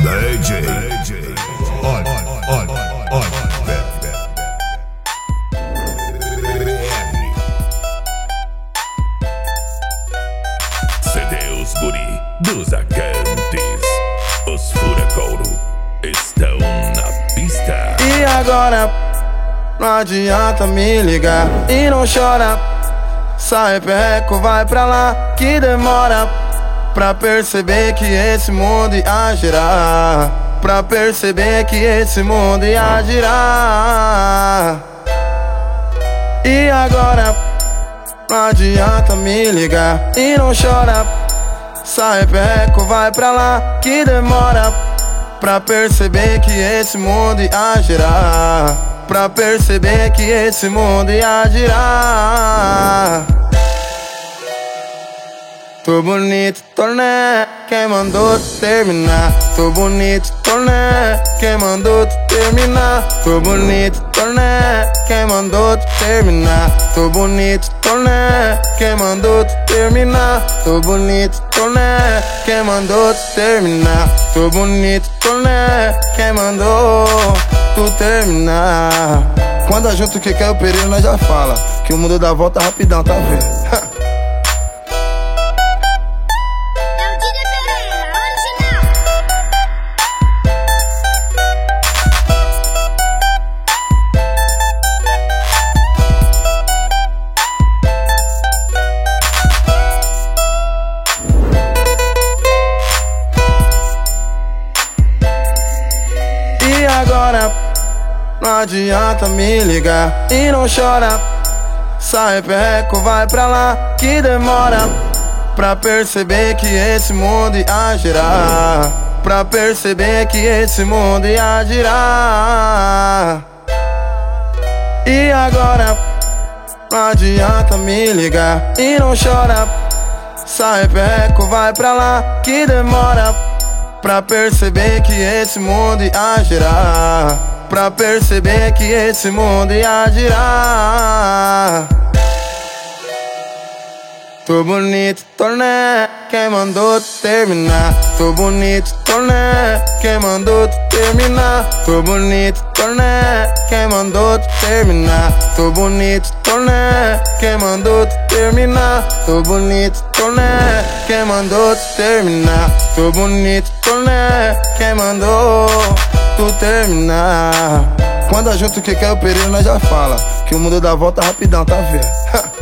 DJ. Olha. CD os guri dos Acantes. Os fura-couro estão na pista. E agora, não adianta me ligar e não chora. Sai perreco, vai pra lá que demora pra perceber que esse mundo ia girar. Pra perceber que esse mundo ia girar. E agora, não adianta me ligar e não chora. Sai perreco, vai pra lá que demora pra perceber que esse mundo ia girar. Pra perceber que esse mundo ia girar. Tô bonito, torné, quem mandou tu terminar? Tô bonito, torné, quem mandou tu terminar? Tô bonito, torné, quem mandou tu terminar? Tô bonito, torné, quem mandou tu terminar? Tô bonito, torné, quem mandou tu terminar? Tô bonito, torné, quem mandou tu terminar? Quando a junto que quer o perigo nós já fala que o mundo dá volta rapidão, tá vendo? E agora, não adianta me ligar e não chora. Sai perreco, vai pra lá que demora pra perceber que esse mundo ia girar. Pra perceber que esse mundo ia girar. E agora, não adianta me ligar e não chora. Sai perreco, vai pra lá que demora pra perceber que esse mundo ia girar. Pra perceber que esse mundo ia girar. Tô bonito, torné, quem mandou tu terminar? Tô bonito, torné, quem mandou tu terminar? Tô bonito, torné, quem mandou tu terminar? Tô bonito, torné, quem mandou tu terminar? Tô bonito, torné, quem mandou tu terminar? Tô bonito, torné, quem mandou tu terminar? Quando a junto que quer o perigo nós já fala que o mundo dá volta rapidão, tá vendo?